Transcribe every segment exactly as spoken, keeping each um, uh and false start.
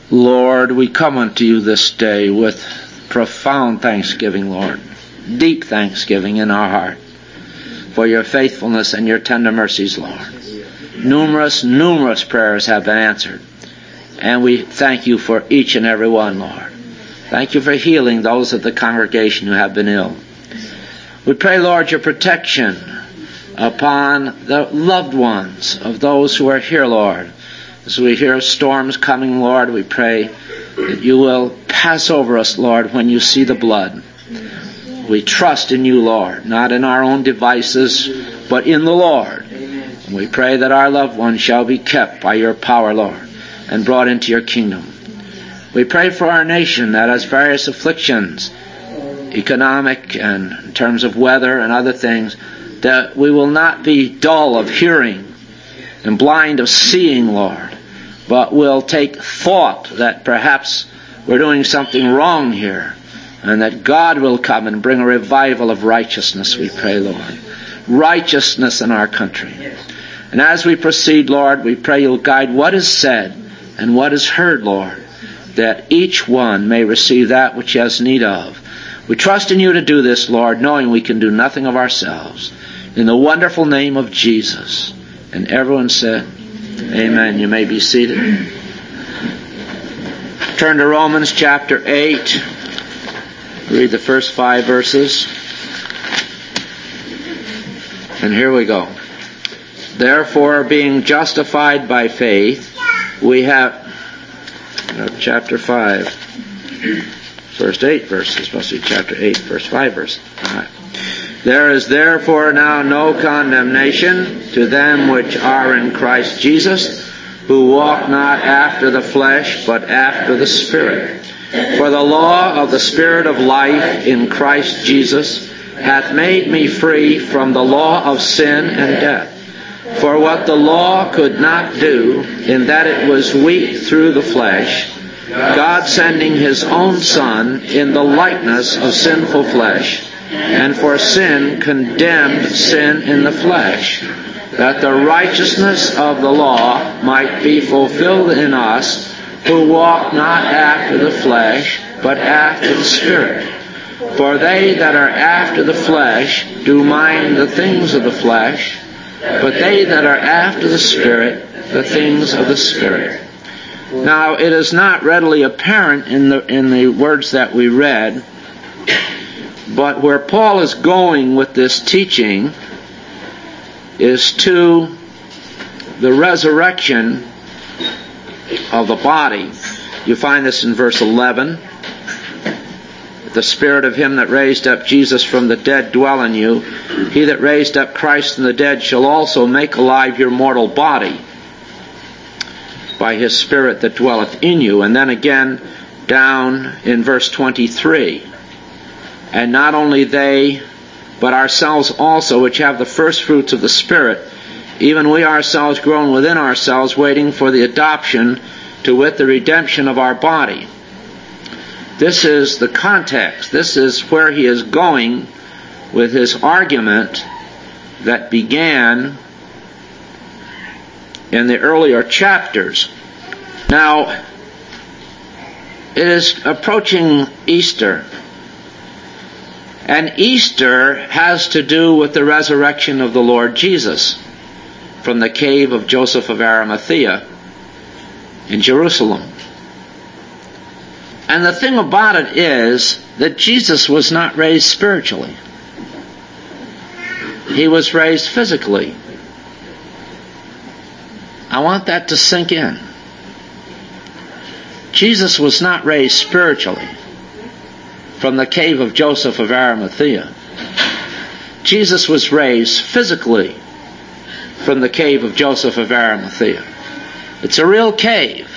Lord, we come unto you this day with profound thanksgiving, Lord, deep thanksgiving in our heart for your faithfulness and your tender mercies, Lord. Numerous, numerous prayers have been answered, and we thank you for each and every one, Lord. Thank you for healing those of the congregation who have been ill. We pray, Lord, your protection upon the loved ones of those who are here, Lord. As we hear storms coming, Lord, we pray that you will pass over us, Lord, when you see the blood. We trust in you, Lord, not in our own devices, but in the Lord. And we pray that our loved ones shall be kept by your power, Lord, and brought into your kingdom. We pray for our nation that has various afflictions, economic and in terms of weather and other things, that we will not be dull of hearing and blind of seeing, Lord, but will take thought that perhaps we're doing something wrong here, and that God will come and bring a revival of righteousness, we pray, Lord. Righteousness in our country. And as we proceed, Lord, we pray you'll guide what is said and what is heard, Lord, that each one may receive that which he has need of. We trust in you to do this, Lord, knowing we can do nothing of ourselves. In the wonderful name of Jesus. And everyone said, amen. You may be seated. Turn to Romans chapter eight. Read the first five verses. And here we go. Therefore, being justified by faith, we have... Uh, chapter five. First eight verses. Must be chapter eight, verse five verses. All right. There is therefore now no condemnation to them which are in Christ Jesus, who walk not after the flesh, but after the Spirit. For the law of the Spirit of life in Christ Jesus hath made me free from the law of sin and death. For what the law could not do, in that it was weak through the flesh, God sending his own Son in the likeness of sinful flesh, and for sin condemned sin in the flesh, that the righteousness of the law might be fulfilled in us, who walk not after the flesh, but after the Spirit. For they that are after the flesh do mind the things of the flesh, but they that are after the Spirit, the things of the Spirit. Now, it is not readily apparent in the in the words that we read, but where Paul is going with this teaching is to the resurrection of the body. You find this in verse eleven. The Spirit of him that raised up Jesus from the dead dwell in you. He that raised up Christ from the dead shall also make alive your mortal body by his Spirit that dwelleth in you. And then again down in verse twenty-three. And not only they, but ourselves also, which have the first fruits of the Spirit, even we ourselves groan within ourselves, waiting for the adoption, to wit, the redemption of our body. This is the context. This is where he is going with his argument that began in the earlier chapters. Now, it is approaching Easter. And Easter has to do with the resurrection of the Lord Jesus from the cave of Joseph of Arimathea in Jerusalem. And the thing about it is that Jesus was not raised spiritually. He was raised physically. I want that to sink in. Jesus was not raised spiritually from the cave of Joseph of Arimathea. Jesus was raised physically from the cave of Joseph of Arimathea. It's a real cave.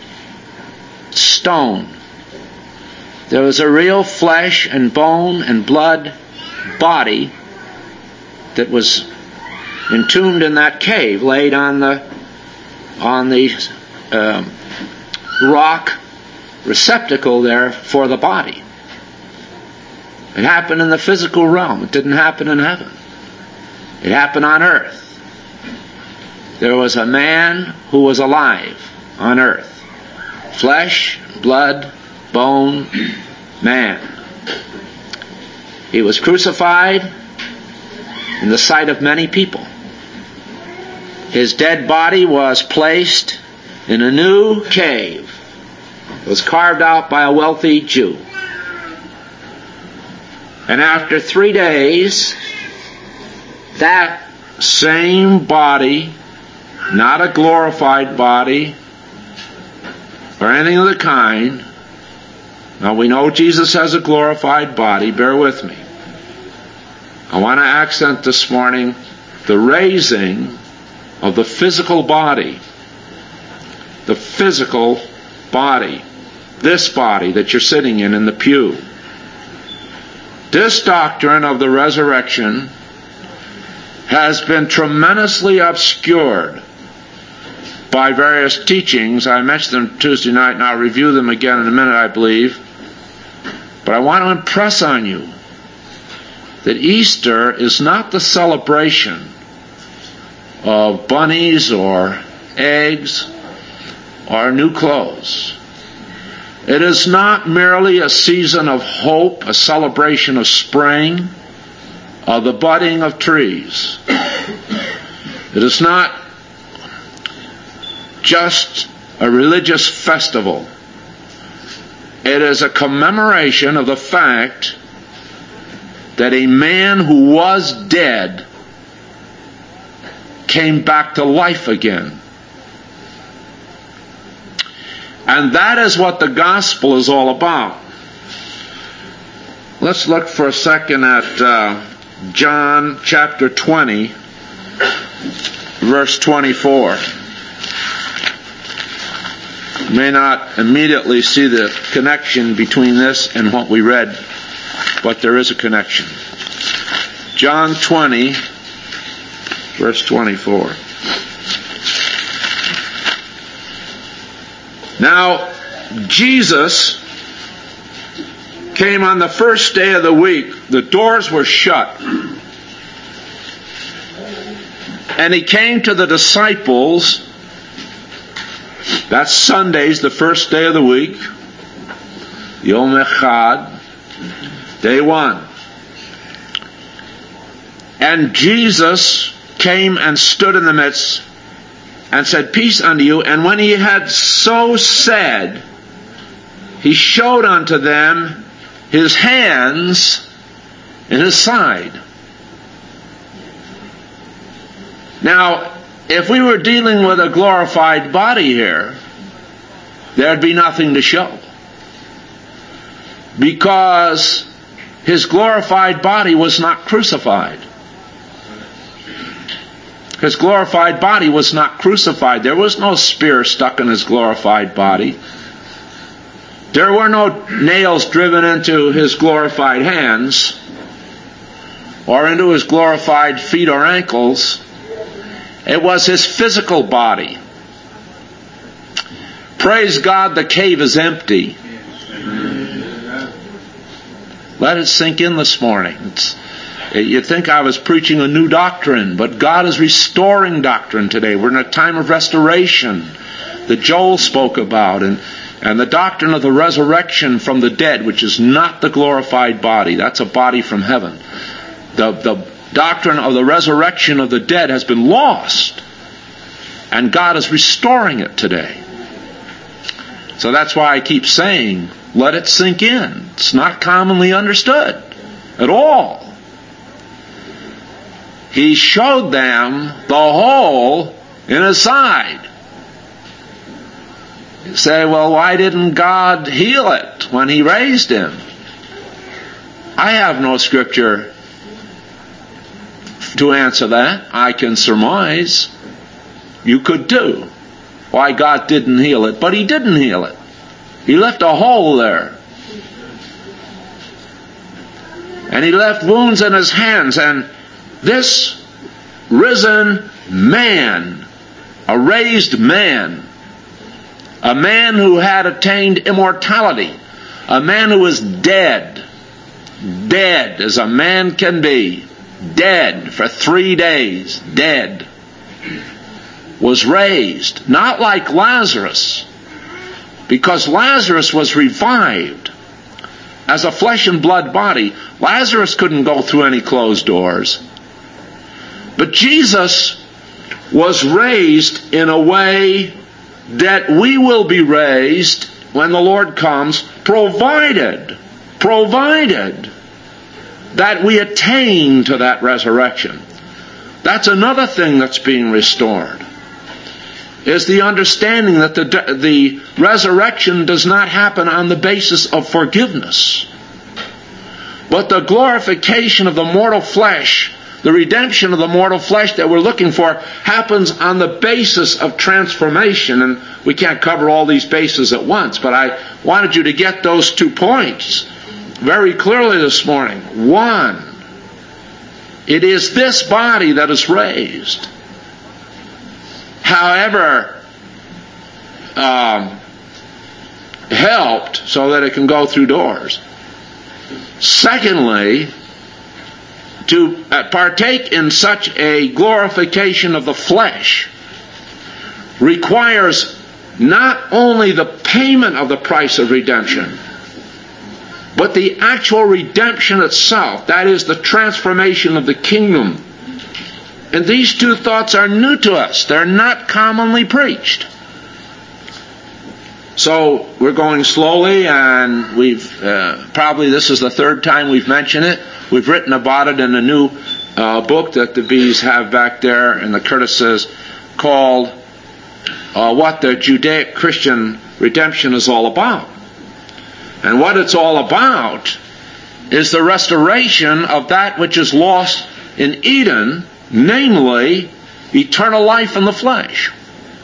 Stone. There was a real flesh and bone and blood body that was entombed in that cave, laid on the on the um, rock receptacle there for the body. It happened in the physical realm. It didn't happen in heaven. It happened on earth. There was a man who was alive on earth. flesh, blood, bone, man. He was crucified in the sight of many people. His dead body was placed in a new cave. It was carved out by a wealthy Jew. And after three days, that same body, not a glorified body or anything of the kind. Now we know Jesus has a glorified body. Bear with me. I want to accent this morning the raising of the physical body. The physical body. This body that you're sitting in in the pew. This doctrine of the resurrection has been tremendously obscured by various teachings. I mentioned them Tuesday night, and I'll review them again in a minute, I believe. But I want to impress on you that Easter is not the celebration of bunnies or eggs or new clothes. It is not merely a season of hope, a celebration of spring, of the budding of trees. It is not just a religious festival. It is a commemoration of the fact that a man who was dead came back to life again. And that is what the gospel is all about. Let's look for a second at uh, John chapter twenty, verse twenty-four. You may not immediately see the connection between this and what we read, but there is a connection. John twenty, verse twenty-four. Now, Jesus came on the first day of the week. The doors were shut. And he came to the disciples. That's Sundays, the first day of the week. Yom Echad, day one. And Jesus came and stood in the midst and said, "Peace unto you." And when he had so said, he showed unto them his hands and his side. Now, if we were dealing with a glorified body here, there'd be nothing to show. Because his glorified body was not crucified. His glorified body was not crucified. There was no spear stuck in his glorified body. There were no nails driven into his glorified hands or into his glorified feet or ankles. It was his physical body. Praise God, the cave is empty. Let it sink in this morning. It's, you'd think I was preaching a new doctrine, but God is restoring doctrine today. We're in a time of restoration that Joel spoke about, and, and the doctrine of the resurrection from the dead, which is not the glorified body. That's a body from heaven. The, the doctrine of the resurrection of the dead has been lost, and God is restoring it today. So that's why I keep saying, let it sink in. It's not commonly understood at all. He showed them the hole in his side. You say, well, why didn't God heal it when he raised him? I have no scripture to answer that. I can surmise. You could too. Why God didn't heal it, but he didn't heal it. He left a hole there. And he left wounds in his hands, and this risen man, a raised man, a man who had attained immortality, a man who was dead, dead as a man can be, dead for three days, dead, was raised, not like Lazarus, because Lazarus was revived as a flesh and blood body. Lazarus couldn't go through any closed doors. But Jesus was raised in a way that we will be raised when the Lord comes, provided, provided that we attain to that resurrection. That's another thing that's being restored, is the understanding that the, the resurrection does not happen on the basis of forgiveness, but the glorification of the mortal flesh, the redemption of the mortal flesh that we're looking for, happens on the basis of transformation. And we can't cover all these bases at once, but I wanted you to get those two points very clearly this morning. One, it is this body that is raised. However, um, helped so that it can go through doors. Secondly, to partake in such a glorification of the flesh requires not only the payment of the price of redemption, but the actual redemption itself. That is the transformation of the kingdom. And these two thoughts are new to us. They're not commonly preached. So we're going slowly, and we've uh, probably this is the third time we've mentioned it. We've written about it in a new uh, book that the Bees have back there in the Curtises, called uh, What the Judaic Christian Redemption is All About. And what it's all about is the restoration of that which is lost in Eden, namely eternal life in the flesh.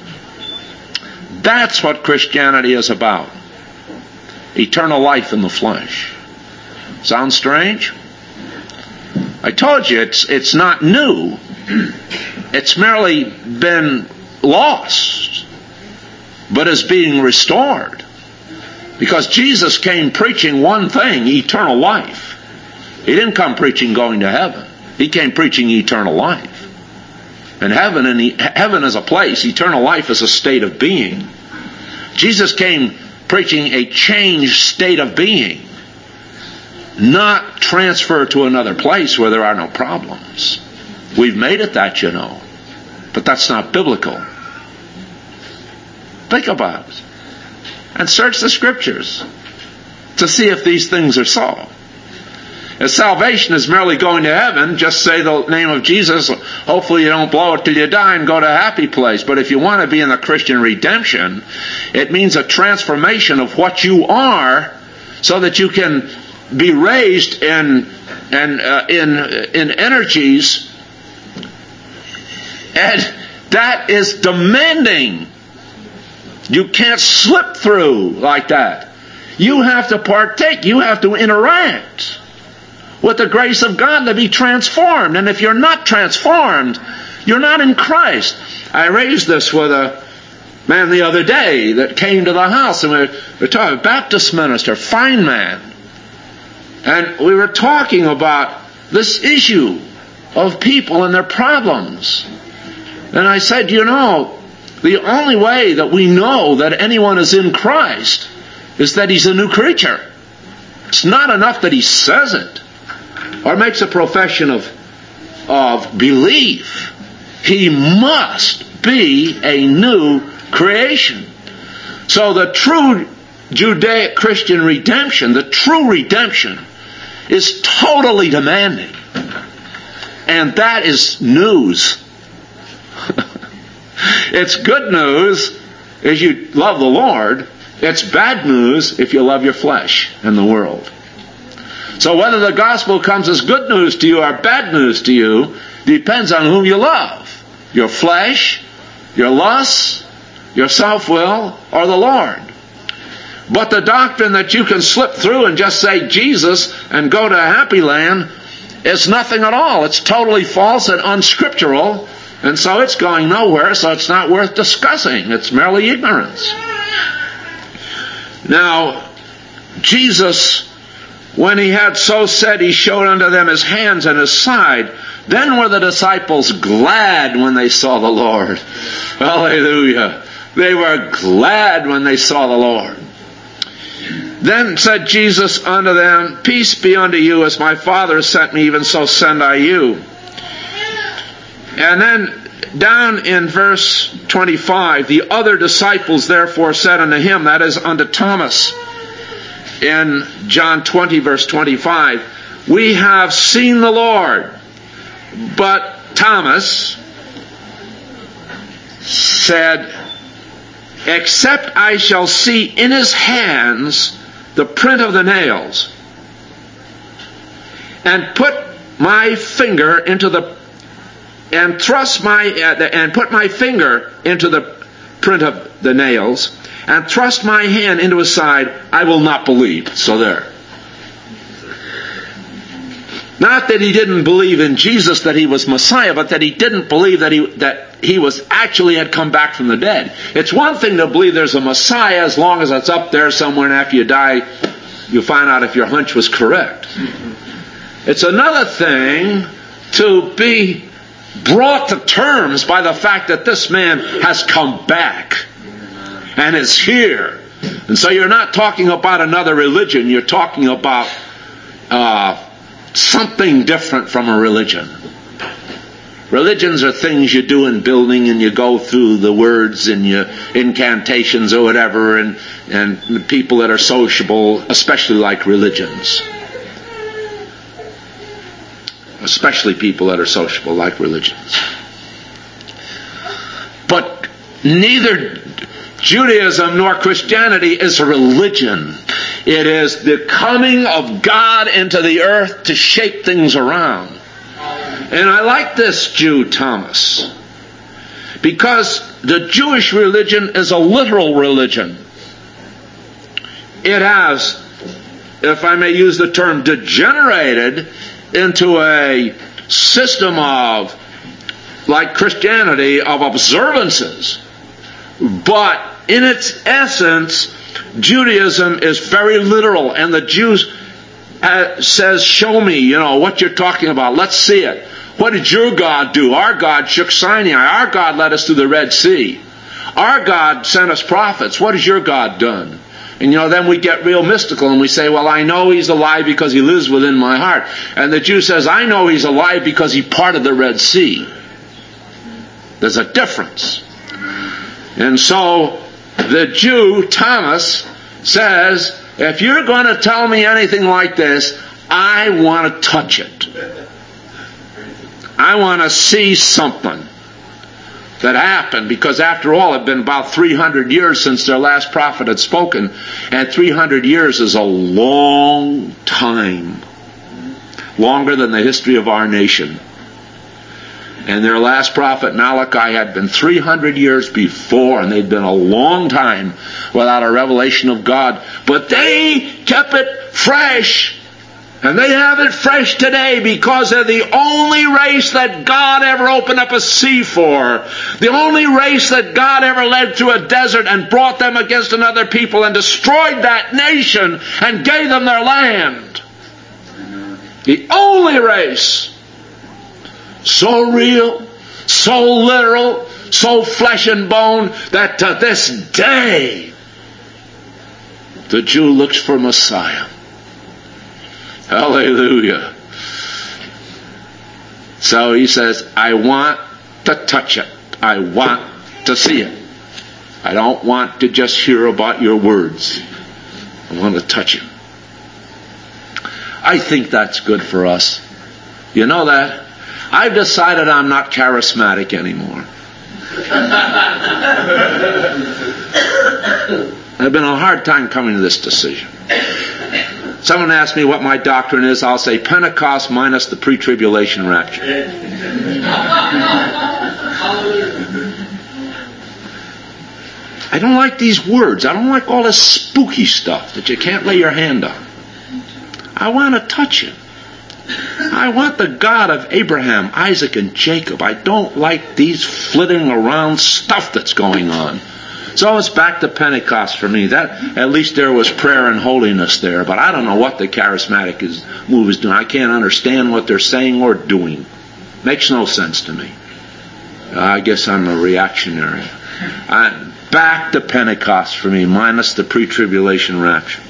That's what Christianity is about. Eternal life in the flesh. Sound strange? I told you it's it's not new. It's merely been lost, but is being restored. Because Jesus came preaching one thing, eternal life. He didn't come preaching going to heaven. He came preaching eternal life. And heaven, and heaven is a place. Eternal life is a state of being. Jesus came preaching a changed state of being, not transfer to another place where there are no problems. We've made it that, you know. But that's not biblical. Think about it. And search the Scriptures to see if these things are so. If salvation is merely going to heaven, just say the name of Jesus. Hopefully you don't blow it till you die and go to a happy place. But if you want to be in the Christian redemption, it means a transformation of what you are so that you can be raised in, in, uh, in, in energies. And that is demanding. You can't slip through like that. You have to partake. You have to interact with the grace of God to be transformed. And if you're not transformed, you're not in Christ. I raised this with a man the other day that came to the house, and we were, we were talking, a Baptist minister, fine man. And we were talking about this issue of people and their problems. And I said, you know, the only way that we know that anyone is in Christ is that he's a new creature. It's not enough that he says it or makes a profession of, of belief. He must be a new creation. So the true Judaic Christian redemption, the true redemption, is totally demanding. And that is news. It's good news if you love the Lord. It's bad news if you love your flesh and the world. So whether the gospel comes as good news to you or bad news to you depends on whom you love. Your flesh, your lusts, your self-will, or the Lord. But the doctrine that you can slip through and just say Jesus and go to a happy land is nothing at all. It's totally false and unscriptural. And so it's going nowhere, so it's not worth discussing. It's merely ignorance. Now, Jesus, when he had so said, he showed unto them his hands and his side. Then were the disciples glad when they saw the Lord. Hallelujah. They were glad when they saw the Lord. Then said Jesus unto them, Peace be unto you, as my Father sent me, even so send I you. And then down in verse twenty-five, the other disciples therefore said unto him, that is unto Thomas, in John twenty verse twenty-five, We have seen the Lord. But Thomas said, Except I shall see in his hands the print of the nails, and put my finger into the and thrust my uh, and put my finger into the print of the nails, and thrust my hand into his side, I will not believe. So there. Not that he didn't believe in Jesus, that he was Messiah, but that he didn't believe that he that he was actually had come back from the dead. It's one thing to believe there's a Messiah as long as it's up there somewhere, and after you die, you find out if your hunch was correct. It's another thing to be brought to terms by the fact that this man has come back and is here. And so you're not talking about another religion, you're talking about uh, something different from a religion. Religions are things you do in building, and you go through the words and your incantations or whatever, and, and people that are sociable, especially like religions. Especially people that are sociable like religions. But neither Judaism nor Christianity is a religion. It is the coming of God into the earth to shake things around. And I like this Jew, Thomas, because the Jewish religion is a literal religion. It has, if I may use the term, degenerated into a system of, like Christianity, of observances. But in its essence, Judaism is very literal, and the Jews uh, says, show me, you know, what you're talking about. Let's see it. What did your God do? Our God shook Sinai. Our God led us through the Red Sea. Our God sent us prophets. What has your God done? And you know, then we get real mystical and we say, well, I know He's alive because He lives within my heart. And the Jew says, I know He's alive because He parted the Red Sea. There's a difference. And so the Jew, Thomas, says, if you're going to tell me anything like this, I want to touch it. I want to see something that happened, because after all, it had been about three hundred years since their last prophet had spoken, and three hundred years is a long time. Longer than the history of our nation. And their last prophet, Malachi, had been three hundred years before, and they'd been a long time without a revelation of God. But they kept it fresh. And they have it fresh today because they're the only race that God ever opened up a sea for. The only race that God ever led through a desert and brought them against another people and destroyed that nation and gave them their land. The only race. So real, so literal, so flesh and bone, that to this day the Jew looks for Messiah. Hallelujah. So he says, I want to touch it. I want to see it. I don't want to just hear about your words. I want to touch it. I think that's good for us. You know that? I've decided I'm not charismatic anymore. I've been a hard time coming to this decision. Someone asks me what my doctrine is, I'll say Pentecost minus the pre-tribulation rapture. I don't like these words. I don't like all this spooky stuff that you can't lay your hand on. I want to touch it. I want the God of Abraham, Isaac, and Jacob. I don't like these flitting around stuff that's going on. So it's back to Pentecost for me. That at least there was prayer and holiness there, but I don't know what the charismatic is, move is doing. I can't understand what they're saying or doing. Makes no sense to me. Uh, I guess I'm a reactionary. I, back to Pentecost for me, minus the pre-tribulation rapture.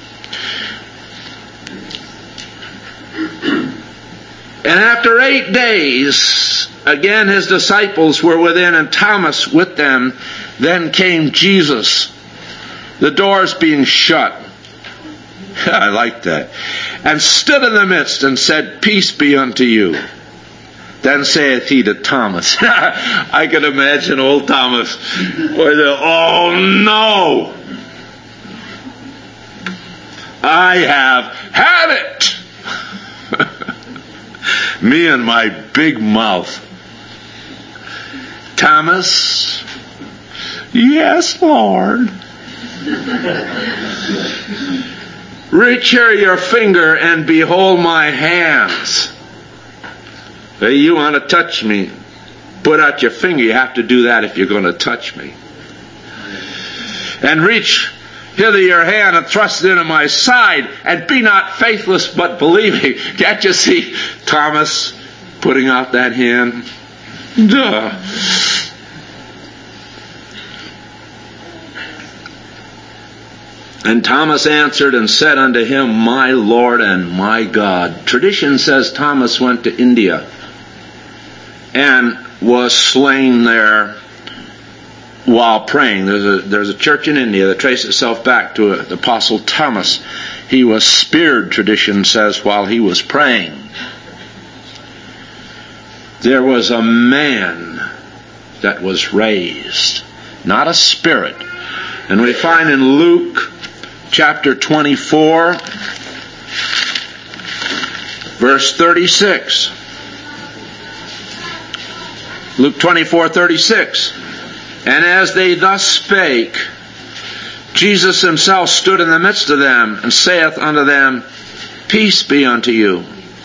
And after eight days, again his disciples were within and Thomas with them. Then came Jesus, the doors being shut. I like that. And stood in the midst and said, Peace be unto you. Then saith he to Thomas. I can imagine old Thomas. Oh no! I have had it! Me and my big mouth. Thomas, yes, Lord. Reach here your finger and behold my hands. Hey, you want to touch me? Put out your finger. You have to do that if you're going to touch me. And reach hither your hand and thrust it into my side, and be not faithless but believing. Can't you see Thomas putting out that hand? Duh. And Thomas answered and said unto him, My Lord and my God. Tradition says Thomas went to India and was slain there while praying. There's a, there's a church in India that traces itself back to the Apostle Thomas. He was speared, tradition says, while he was praying. There was a man that was raised, not a spirit. And we find in Luke chapter twenty-four, verse thirty-six. Luke twenty-four, thirty-six. And as they thus spake, Jesus himself stood in the midst of them, and saith unto them, Peace be unto you.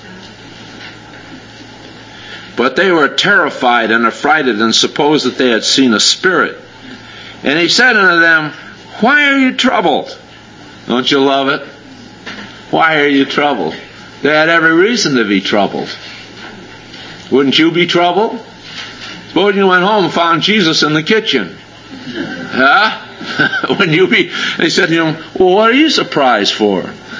But they were terrified and affrighted, and supposed that they had seen a spirit. And he said unto them, Why are you troubled? Don't you love it? Why are you troubled? They had every reason to be troubled. Wouldn't you be troubled? Suppose you went home and found Jesus in the kitchen. Huh? When you be, they said to him, Well, what are you surprised for?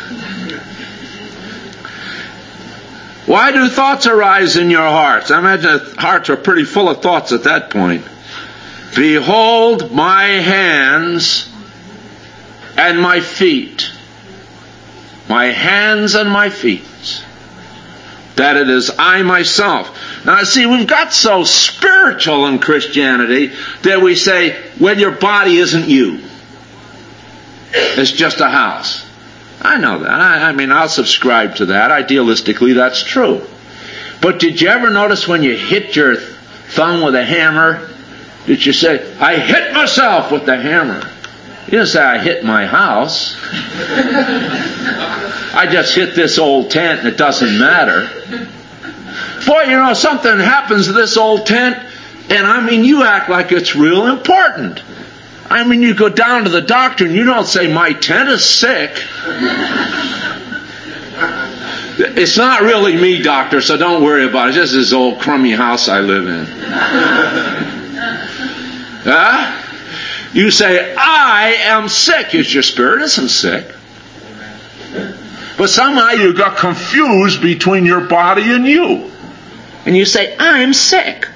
Why do thoughts arise in your hearts? I imagine the hearts are pretty full of thoughts at that point. Behold my hands and my feet. My hands and my feet. That it is I myself. Now see, we've got so spiritual in Christianity that we say, well, your body isn't you. It's just a house. I know that. I, I mean, I'll subscribe to that. Idealistically, that's true. But did you ever notice when you hit your thumb with a hammer, did you say, I hit myself with the hammer? You didn't say, I hit my house. I just hit this old tent and it doesn't matter. Boy, you know, something happens to this old tent, and I mean, you act like it's real important. I mean, you go down to the doctor and you don't say, my tent is sick. It's not really me, doctor, so don't worry about it. It's just this old crummy house I live in. Huh? You say, I am sick. Your spirit isn't sick. But somehow you got confused between your body and you. And you say, I'm sick.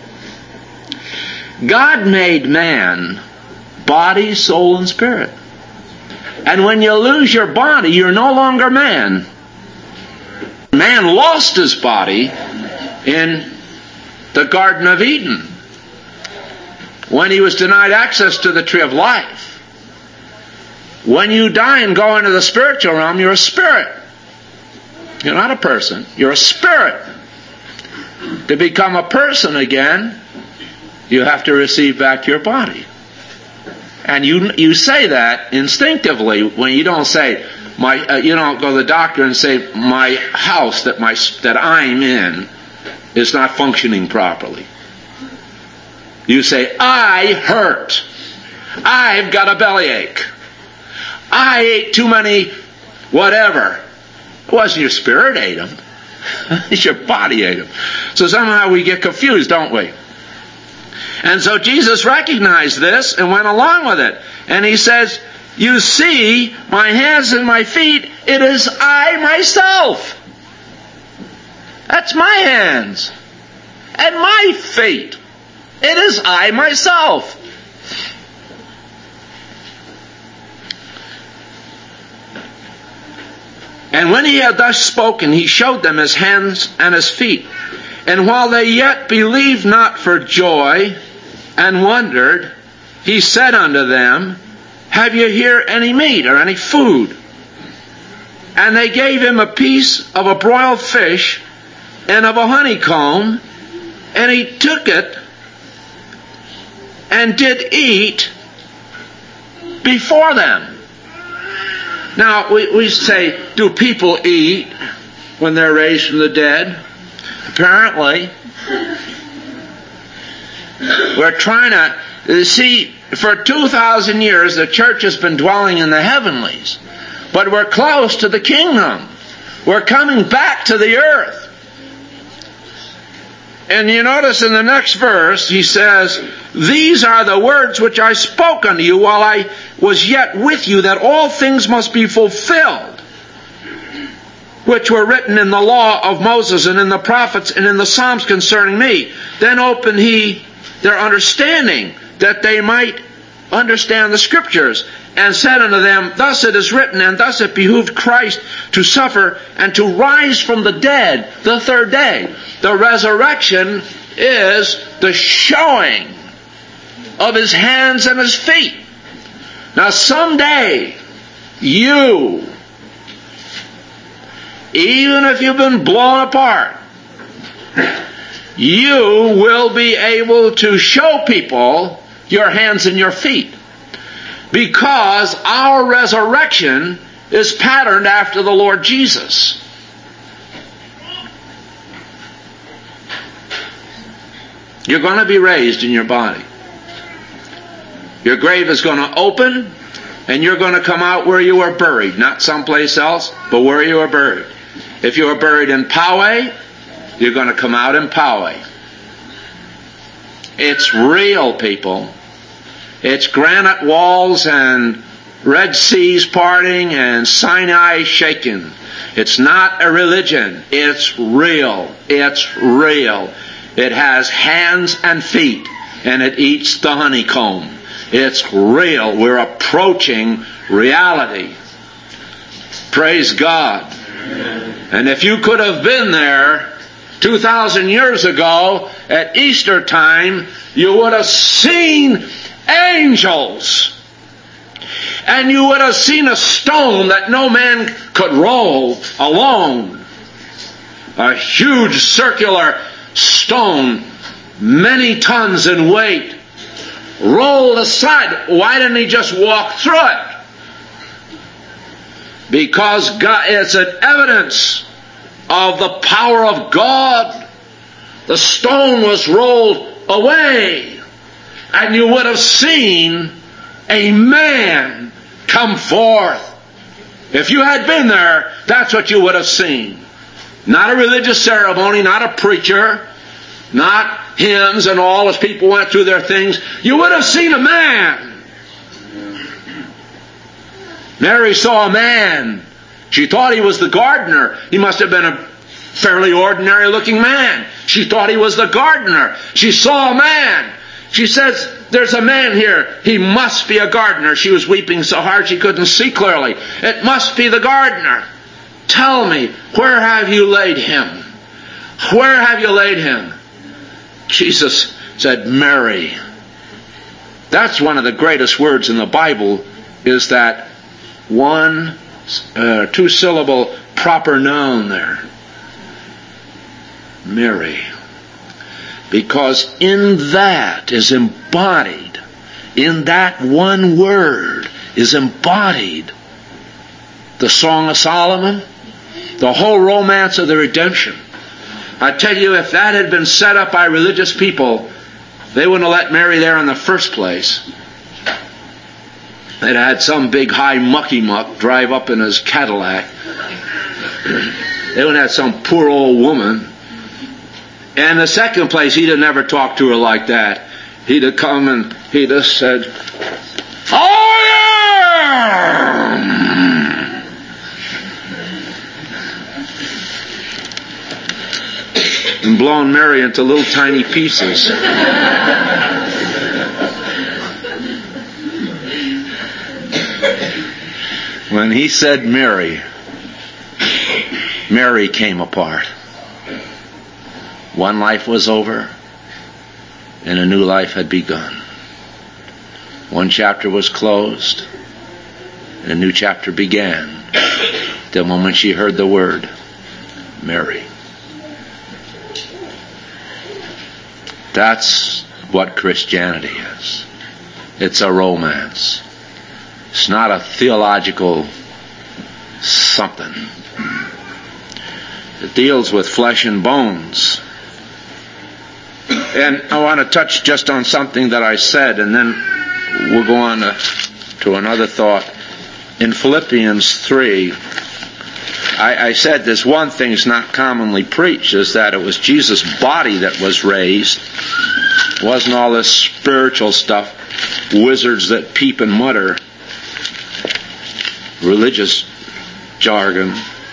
God made man body, soul, and spirit. And when you lose your body, you're no longer man. Man lost his body in the Garden of Eden when he was denied access to the tree of life. When you die and go into the spiritual realm, you're a spirit. You're not a person. You're a spirit. To become a person again, you have to receive back your body. And you you say that instinctively when you don't say, my uh, you don't go to the doctor and say, my house that my that I'm in is not functioning properly. You say, I hurt. I've got a bellyache. I ate too many whatever. It wasn't your spirit ate them. It's your body ate them. So somehow we get confused, don't we? And so Jesus recognized this and went along with it. And he says, you see my hands and my feet, it is I myself. That's my hands and my feet. It is I myself. And when he had thus spoken, he showed them his hands and his feet. And while they yet believed not for joy, and wondered, he said unto them, have you here any meat or any food? And they gave him a piece of a broiled fish and of a honeycomb, and he took it and did eat before them. Now, we, we say, do people eat when they're raised from the dead? Apparently. We're trying to, see, for two thousand years the church has been dwelling in the heavenlies. But we're close to the kingdom. We're coming back to the earth. And you notice in the next verse, he says, these are the words which I spoke unto you while I was yet with you, that all things must be fulfilled, which were written in the law of Moses and in the prophets and in the Psalms concerning me. Then opened he their understanding, that they might understand the Scriptures, and said unto them, thus it is written, and thus it behooved Christ to suffer and to rise from the dead the third day. The resurrection is the showing of his hands and his feet. Now someday, you, even if you've been blown apart, you will be able to show people your hands and your feet. Because our resurrection is patterned after the Lord Jesus. You're going to be raised in your body. Your grave is going to open, and you're going to come out where you were buried. Not someplace else, but where you were buried. If you were buried in Poway, you're going to come out in Poway. It's real, people. It's granite walls and Red Seas parting and Sinai shaking. It's not a religion. It's real. It's real. It has hands and feet, and it eats the honeycomb. It's real. We're approaching reality. Praise God. And if you could have been there two thousand years ago at Easter time, you would have seen angels. And you would have seen a stone that no man could roll alone. A huge circular stone, many tons in weight, rolled aside. Why didn't he just walk through it? Because God, it's an evidence of the power of God. The stone was rolled away, and you would have seen a man come forth. If you had been there, that's what you would have seen. Not a religious ceremony, not a preacher, not hymns and all as people went through their things. You would have seen a man. Mary saw a man. She thought he was the gardener. He must have been a fairly ordinary looking man. She thought he was the gardener. She saw a man. She says, there's a man here. He must be a gardener. She was weeping so hard she couldn't see clearly. It must be the gardener. Tell me, where have you laid him? Where have you laid him? Jesus said, Mary. That's one of the greatest words in the Bible, is that one, uh, two syllable proper noun there. Mary. Because in that is embodied, in that one word is embodied the Song of Solomon, the whole romance of the redemption. I tell you, if that had been set up by religious people, they wouldn't have let Mary there in the first place. They'd had some big high mucky muck drive up in his Cadillac. They would have had some poor old woman. And in the second place, he'd have never talked to her like that. he'd have come and he'd have said, "I am!" and blown Mary into little tiny pieces. When he said Mary, Mary came apart. One life was over, and a new life had begun. One chapter was closed, and a new chapter began the moment she heard the word, Mary. That's what Christianity is. It's a romance. It's not a theological something. It deals with flesh and bones. And I want to touch just on something that I said, and then we'll go on to, to another thought. In Philippians three, I, I said there's one thing that's not commonly preached, is that it was Jesus' body that was raised. It wasn't all this spiritual stuff, wizards that peep and mutter, religious jargon.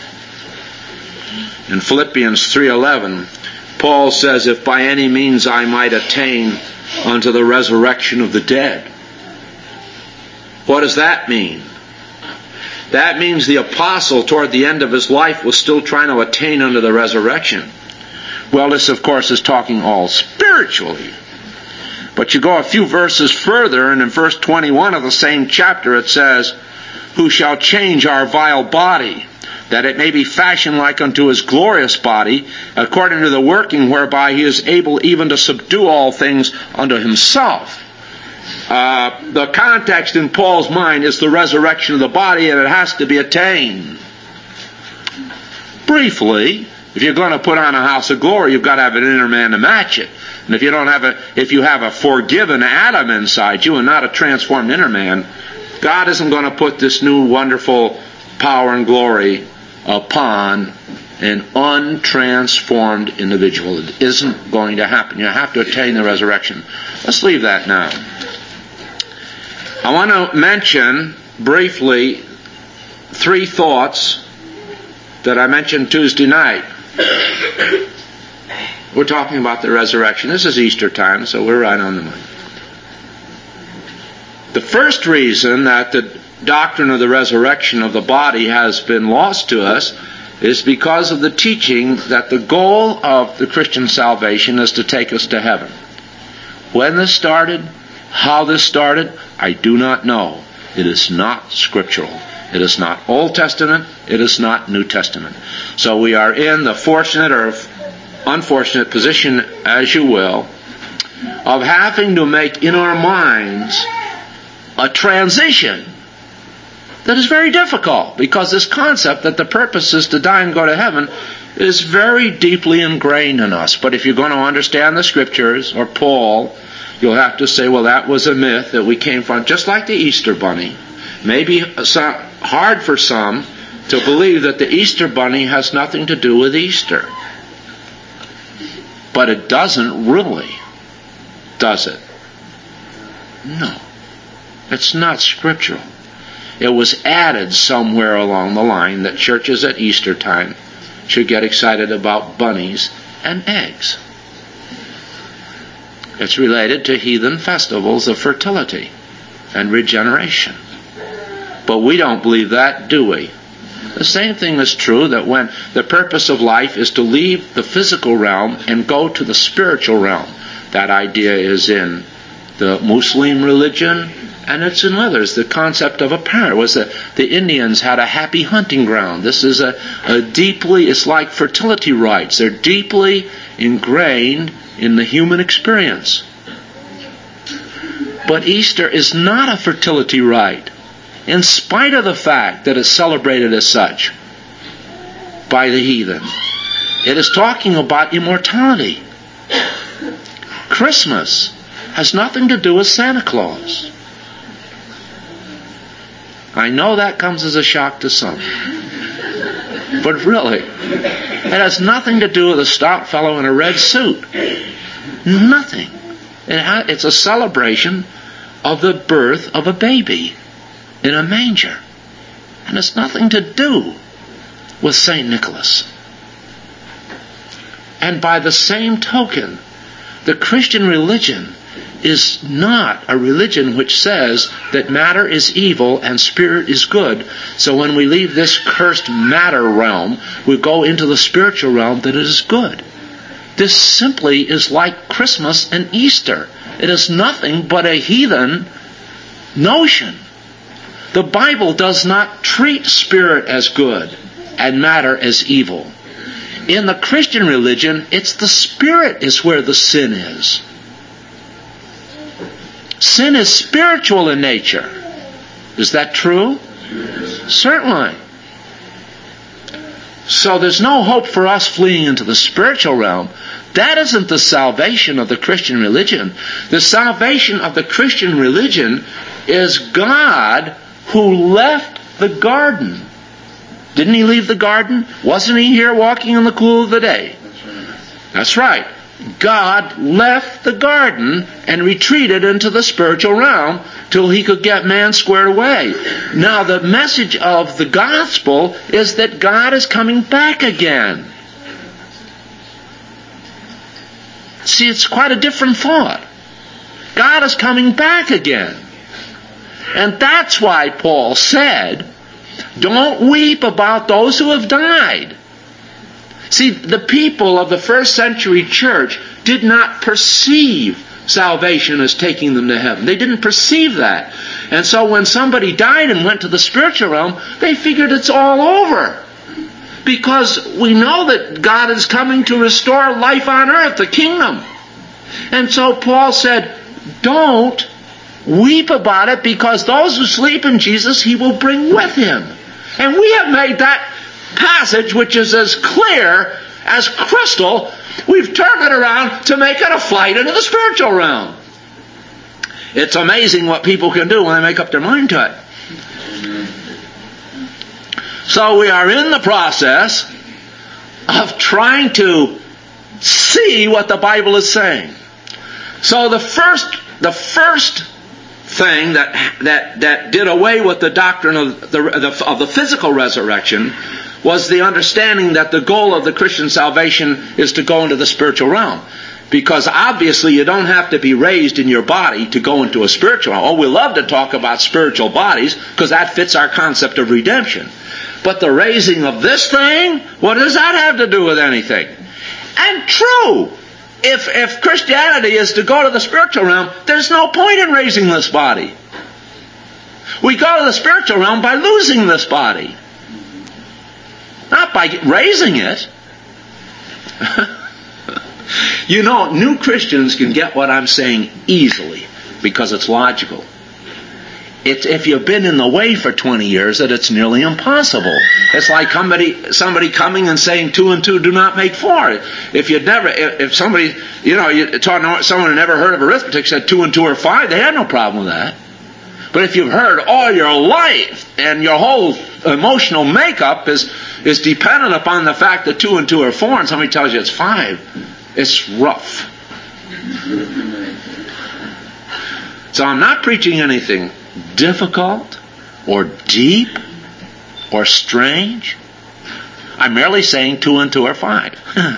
In Philippians three eleven, Paul says, "If by any means I might attain unto the resurrection of the dead." What does that mean? That means the apostle toward the end of his life was still trying to attain unto the resurrection. Well, this of course is talking all spiritually. But you go a few verses further, and in verse twenty-one of the same chapter it says, "Who shall change our vile body, that it may be fashioned like unto his glorious body, according to the working whereby he is able even to subdue all things unto himself." Uh, the context in Paul's mind is the resurrection of the body, and it has to be attained. Briefly, if you're going to put on a house of glory, you've got to have an inner man to match it. And if you don't have a, if you have a forgiven Adam inside you and not a transformed inner man, God isn't going to put this new wonderful power and glory upon an untransformed individual. It isn't going to happen. You have to attain the resurrection. Let's leave that now. I want to mention briefly three thoughts that I mentioned Tuesday night. We're talking about the resurrection. This is Easter time, so we're right on the money. The first reason that the doctrine of the resurrection of the body has been lost to us is because of the teaching that the goal of the Christian salvation is to take us to heaven. When this started, how this started, I do not know. It is not scriptural. It is not Old Testament. It is not New Testament. So we are in the fortunate or unfortunate position, as you will, of having to make in our minds a transition that is very difficult, because this concept that the purpose is to die and go to heaven is very deeply ingrained in us. But if you're going to understand the Scriptures, or Paul, you'll have to say, well, that was a myth that we came from, just like the Easter Bunny. Maybe hard for some to believe that the Easter Bunny has nothing to do with Easter. But it doesn't really, does it? No. It's not scriptural. It was added somewhere along the line that churches at Easter time should get excited about bunnies and eggs. It's related to heathen festivals of fertility and regeneration. But we don't believe that, do we? The same thing is true that when the purpose of life is to leave the physical realm and go to the spiritual realm. That idea is in the Muslim religion, and it's in others. The concept of a parent was that the Indians had a happy hunting ground. This is a, a deeply, it's like fertility rites. They're deeply ingrained in the human experience. But Easter is not a fertility rite, in spite of the fact that it's celebrated as such by the heathen. It is talking about immortality. Christmas has nothing to do with Santa Claus. I know that comes as a shock to some. But really, it has nothing to do with a stout fellow in a red suit. Nothing. It's a celebration of the birth of a baby in a manger. And it's nothing to do with Saint Nicholas. And by the same token, the Christian religion is not a religion which says that matter is evil and spirit is good. So when we leave this cursed matter realm, we go into the spiritual realm that is good. This simply is like Christmas and Easter. It is nothing but a heathen notion. The Bible does not treat spirit as good and matter as evil. In the Christian religion, it's the spirit is where the sin is. Sin is spiritual in nature. Is that true? Yes. Certainly. So there's no hope for us fleeing into the spiritual realm. That isn't the salvation of the Christian religion. The salvation of the Christian religion is God who left the garden. Didn't he leave the garden? Wasn't he here walking in the cool of the day? That's right. God left the garden and retreated into the spiritual realm till he could get man squared away. Now the message of the gospel is that God is coming back again. See, it's quite a different thought. God is coming back again. And that's why Paul said, don't weep about those who have died. See, the people of the first century church did not perceive salvation as taking them to heaven. They didn't perceive that. And so when somebody died and went to the spiritual realm, they figured it's all over. Because we know that God is coming to restore life on earth, the kingdom. And so Paul said, don't weep about it, because those who sleep in Jesus, he will bring with him. And we have made that passage, which is as clear as crystal, we've turned it around to make it a flight into the spiritual realm. It's amazing what people can do when they make up their mind to it. So we are in the process of trying to see what the Bible is saying. So the first, the first thing that that that did away with the doctrine of the, the of the physical resurrection was the understanding that the goal of the Christian salvation is to go into the spiritual realm. Because obviously you don't have to be raised in your body to go into a spiritual realm. Oh, we love to talk about spiritual bodies because that fits our concept of redemption. But the raising of this thing, what does that have to do with anything? And true, if if Christianity is to go to the spiritual realm, there's no point in raising this body. We go to the spiritual realm by losing this body. Not by raising it. You know, new Christians can get what I'm saying easily because it's logical. It's if you've been in the way for twenty years that it's nearly impossible. It's like somebody somebody coming and saying two and two do not make four. If you'd never, if, if somebody, you know, you taught someone who never heard of arithmetic said two and two are five, they had no problem with that. But if you've heard all your life and your whole emotional makeup is is dependent upon the fact that two and two are four, and somebody tells you it's five, it's rough. So I'm not preaching anything difficult or deep or strange. I'm merely saying two and two are five.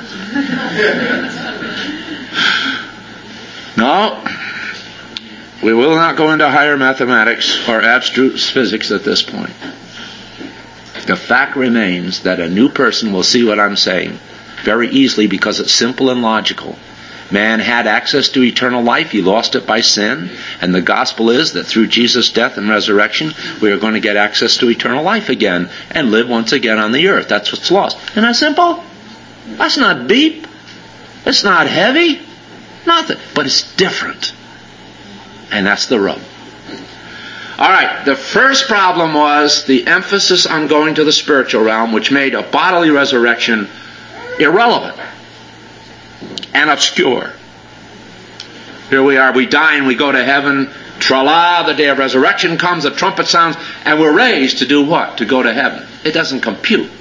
No, we will not go into higher mathematics or abstruse physics at this point. The fact remains that a new person will see what I'm saying very easily because it's simple and logical. Man had access to eternal life. He lost it by sin. And the gospel is that through Jesus' death and resurrection, we are going to get access to eternal life again and live once again on the earth. That's what's lost. Isn't that simple? That's not deep. It's not heavy. Nothing. But it's different. And that's the rub. All right. The first problem was the emphasis on going to the spiritual realm, which made a bodily resurrection irrelevant and obscure. Here we are, we die and we go to heaven. Tra-la, the day of resurrection comes, the trumpet sounds, and we're raised to do what? To go to heaven. It doesn't compute.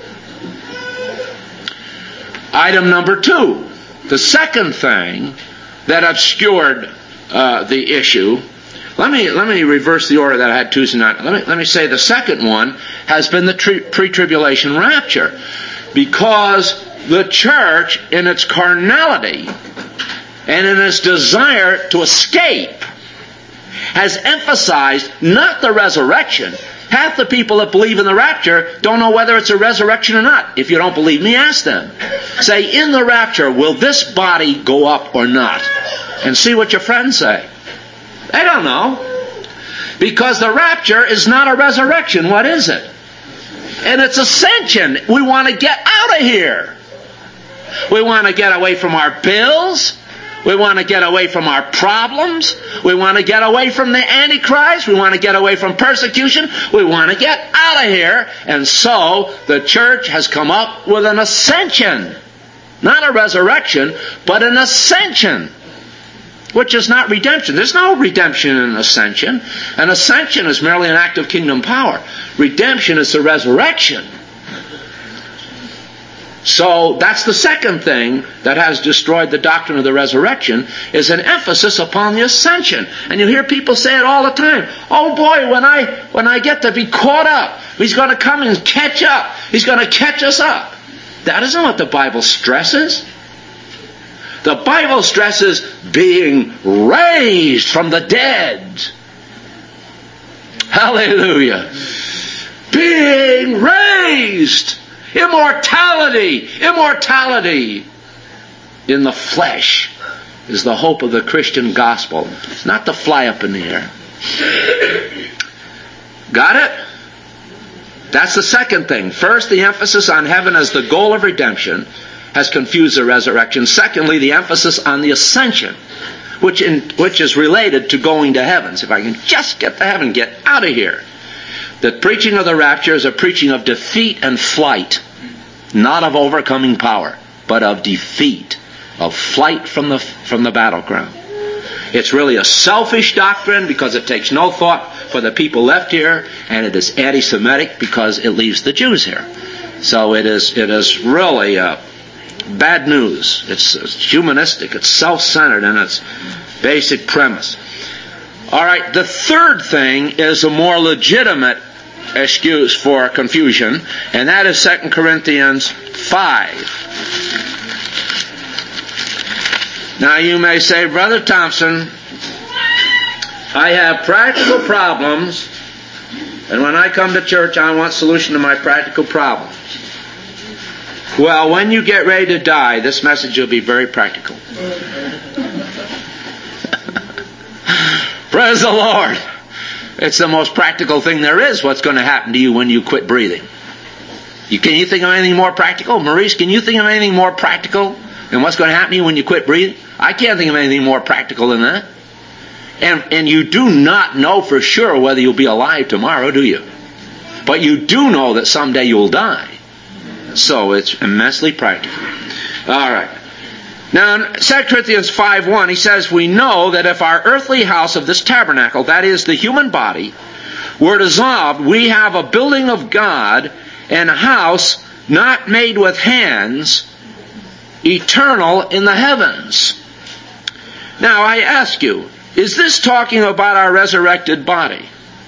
Item number two, the second thing that obscured uh, the issue. Let me let me reverse the order that I had Tuesday night. Let me let me say the second one has been the tri- pre-tribulation rapture, because the church, in its carnality and in its desire to escape, has emphasized not the resurrection. Half the people that believe in the rapture don't know whether it's a resurrection or not. If you don't believe me, ask them. Say, in the rapture, will this body go up or not? And see what your friends say. They don't know. Because the rapture is not a resurrection. What is it? And it's ascension. We want to get out of here. We want to get away from our bills. We want to get away from our problems. We want to get away from the Antichrist. We want to get away from persecution. We want to get out of here. And so the church has come up with an ascension. Not a resurrection, but an ascension. Which is not redemption. There's no redemption in ascension. An ascension is merely an act of kingdom power. Redemption is the resurrection. So that's the second thing that has destroyed the doctrine of the resurrection, is an emphasis upon the ascension. And you hear people say it all the time. Oh boy, when I when I get to be caught up, He's going to come and catch up. He's going to catch us up. That isn't what the Bible stresses. The Bible stresses being raised from the dead. Hallelujah. Being raised. Immortality. Immortality in the flesh is the hope of the Christian gospel. It's not to fly up in the air. Got it? That's the second thing. First, the emphasis on heaven as the goal of redemption has confused the resurrection. Secondly, the emphasis on the ascension, which in, which is related to going to heaven. So if I can just get to heaven, get out of here. The preaching of the rapture is a preaching of defeat and flight, not of overcoming power, but of defeat, of flight from the from the battleground. It's really a selfish doctrine because it takes no thought for the people left here, and it is anti-Semitic because it leaves the Jews here. So it is it is really uh, bad news. It's, it's humanistic. It's self-centered in its basic premise. All right, the third thing is a more legitimate excuse for confusion, and that is Second Corinthians five. Now you may say, Brother Thompson, I have practical problems, and when I come to church I want solution to my practical problems. Well, when you get ready to die, this message will be very practical. Praise the Lord. It's the most practical thing there is, what's going to happen to you when you quit breathing. You, can you think of anything more practical? Maurice, can you think of anything more practical than what's going to happen to you when you quit breathing? I can't think of anything more practical than that. And, and you do not know for sure whether you'll be alive tomorrow, do you? But you do know that someday you'll die. So it's immensely practical. All right. Now, in Second Corinthians five one, he says, we know that if our earthly house of this tabernacle, that is the human body, were dissolved, we have a building of God, and a house not made with hands, eternal in the heavens. Now, I ask you, is this talking about our resurrected body?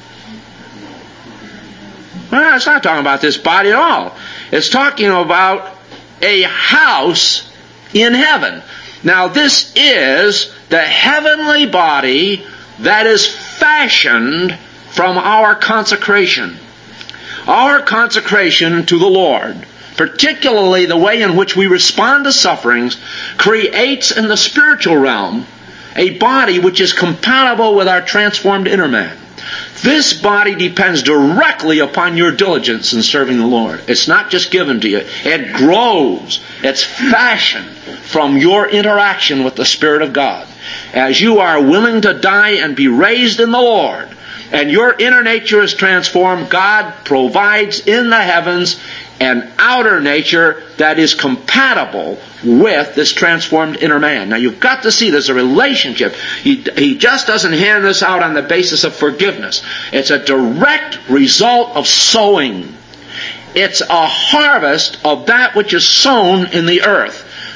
Well, it's not talking about this body at all. It's talking about a house in heaven. Now, this is the heavenly body that is fashioned from our consecration. Our consecration to the Lord, particularly the way in which we respond to sufferings, creates in the spiritual realm a body which is compatible with our transformed inner man. This body depends directly upon your diligence in serving the Lord. It's not just given to you. It grows. It's fashioned from your interaction with the Spirit of God. As you are willing to die and be raised in the Lord, and your inner nature is transformed, God provides in the heavens an outer nature that is compatible with this transformed inner man. Now you've got to see there's a relationship. He, he just doesn't hand this out on the basis of forgiveness. It's a direct result of sowing. It's a harvest of that which is sown in the earth.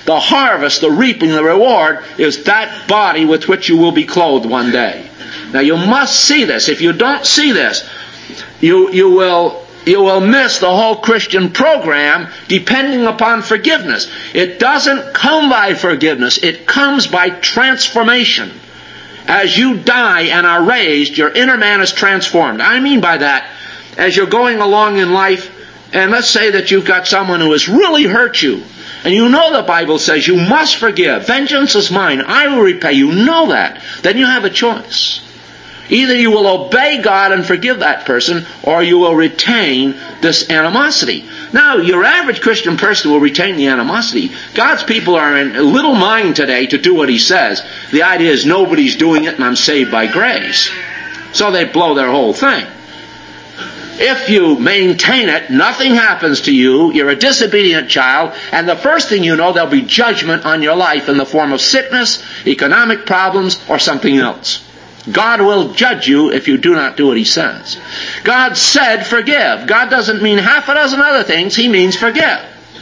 The harvest, the reaping, the reward is that body with which you will be clothed one day. Now you must see this. If you don't see this, you, you will... You will miss the whole Christian program depending upon forgiveness. It doesn't come by forgiveness. It comes by transformation. As you die and are raised, your inner man is transformed. I mean by that, as you're going along in life, and let's say that you've got someone who has really hurt you, and you know the Bible says you must forgive. Vengeance is mine. I will repay. You know that. Then you have a choice. Either you will obey God and forgive that person, or you will retain this animosity. Now, your average Christian person will retain the animosity. God's people are in little mind today to do what He says. The idea is nobody's doing it and I'm saved by grace. So they blow their whole thing. If you maintain it, nothing happens to you, you're a disobedient child, and the first thing you know, there'll be judgment on your life in the form of sickness, economic problems, or something else. God will judge you if you do not do what He says. God said forgive. God doesn't mean half a dozen other things. He means forgive.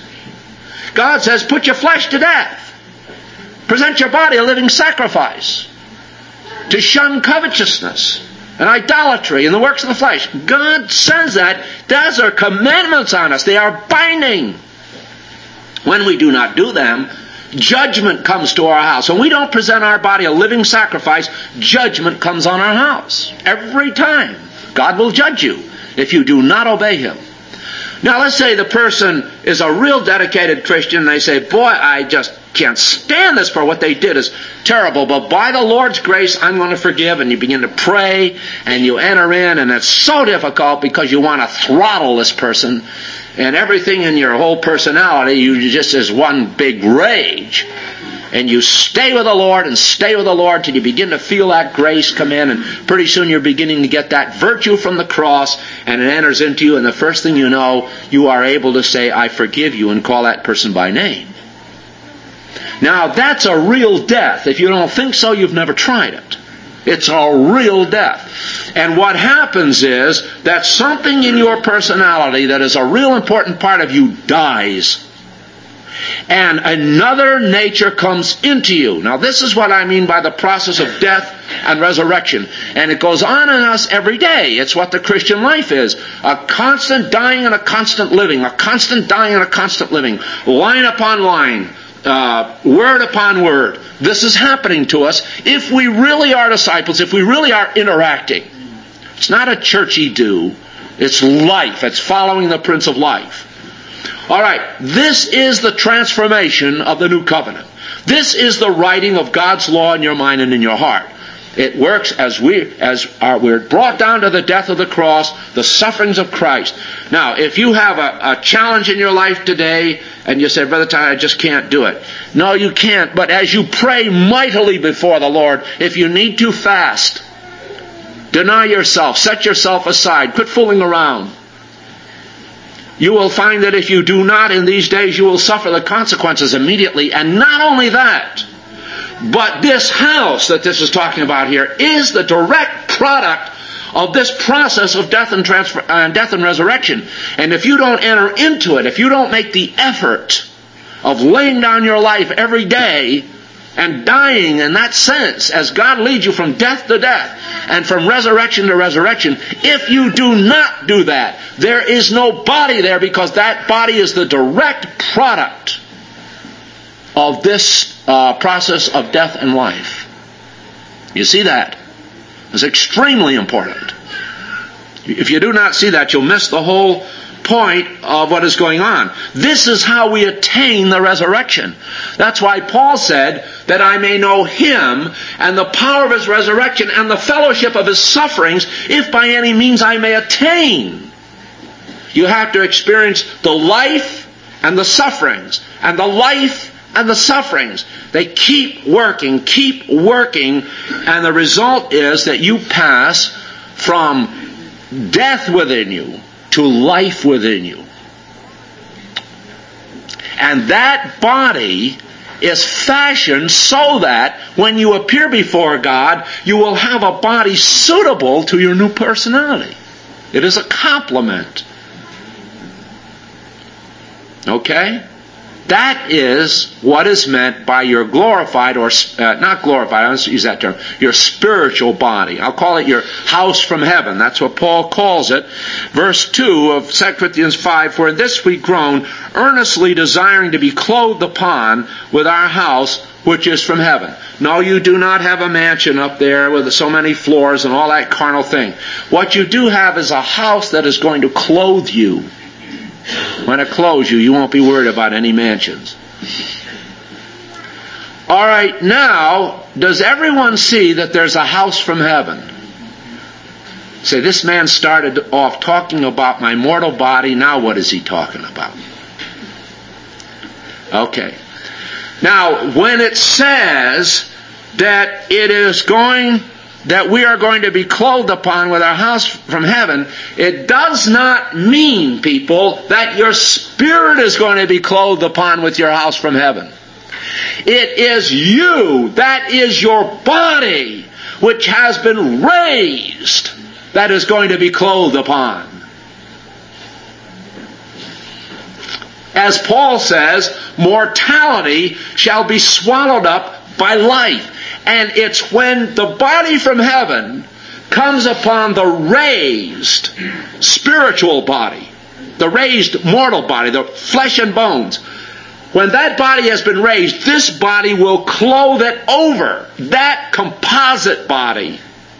God says put your flesh to death. Present your body a living sacrifice. To shun covetousness and idolatry and the works of the flesh. God says that. Those are commandments on us. They are binding. When we do not do them, judgment comes to our house. When we don't present our body a living sacrifice, judgment comes on our house. Every time. God will judge you if you do not obey Him. Now let's say the person is a real dedicated Christian and they say, boy, I just can't stand this, for what they did is terrible, but by the Lord's grace I'm going to forgive. And you begin to pray and you enter in, and it's so difficult because you want to throttle this person. And everything in your whole personality, you just is one big rage. And you stay with the Lord and stay with the Lord till you begin to feel that grace come in. And pretty soon you're beginning to get that virtue from the cross, and it enters into you. And the first thing you know, you are able to say, I forgive you, and call that person by name. Now that's a real death. If you don't think so, you've never tried it. It's a real death. And what happens is that something in your personality that is a real important part of you dies. And another nature comes into you. Now this is what I mean by the process of death and resurrection. And it goes on in us every day. It's what the Christian life is. A constant dying and a constant living. A constant dying and a constant living. Line upon line. Uh, word upon word. This is happening to us if we really are disciples, if we really are interacting. It's not a churchy do. It's life. It's following the Prince of Life. All right. This is the transformation of the new covenant. This is the writing of God's law in your mind and in your heart. It works as we as are we're brought down to the death of the cross, the sufferings of Christ. Now, if you have a, a challenge in your life today, and you say, Brother Ty, I just can't do it. No, you can't. But as you pray mightily before the Lord, if you need to fast, deny yourself, set yourself aside, quit fooling around. You will find that if you do not in these days, you will suffer the consequences immediately. And not only that, but this house that this is talking about here is the direct product of this process of death and transfer, uh, death and resurrection. And if you don't enter into it, if you don't make the effort of laying down your life every day and dying in that sense, as God leads you from death to death and from resurrection to resurrection, if you do not do that, there is no body there, because that body is the direct product of this uh, process of death and life. You see that? It's extremely important. If you do not see that, you'll miss the whole point of what is going on. This is how we attain the resurrection. That's why Paul said that I may know Him and the power of His resurrection and the fellowship of His sufferings, if by any means I may attain. You have to experience the life and the sufferings, and the life and the sufferings. They keep working, keep working, and the result is that you pass from death within you to life within you. And that body is fashioned so that when you appear before God, you will have a body suitable to your new personality. It is a complement. Okay? That is what is meant by your glorified, or uh, not glorified, I don't use that term, your spiritual body. I'll call it your house from heaven. That's what Paul calls it. Verse two of Second Corinthians five, for in this we groan, earnestly desiring to be clothed upon with our house which is from heaven. No, you do not have a mansion up there with so many floors and all that carnal thing. What you do have is a house that is going to clothe you. When it clothes you, you won't be worried about any mansions. All right, now, does everyone see that there's a house from heaven? Say, this man started off talking about my mortal body. Now what is he talking about? Okay. Now, when it says that it is going, that we are going to be clothed upon with our house from heaven, it does not mean, people, that your spirit is going to be clothed upon with your house from heaven. It is you, that is your body, which has been raised, that is going to be clothed upon. As Paul says, mortality shall be swallowed up by life. And it's when the body from heaven comes upon the raised spiritual body, the raised mortal body, the flesh and bones. When that body has been raised, this body will clothe it over. That composite body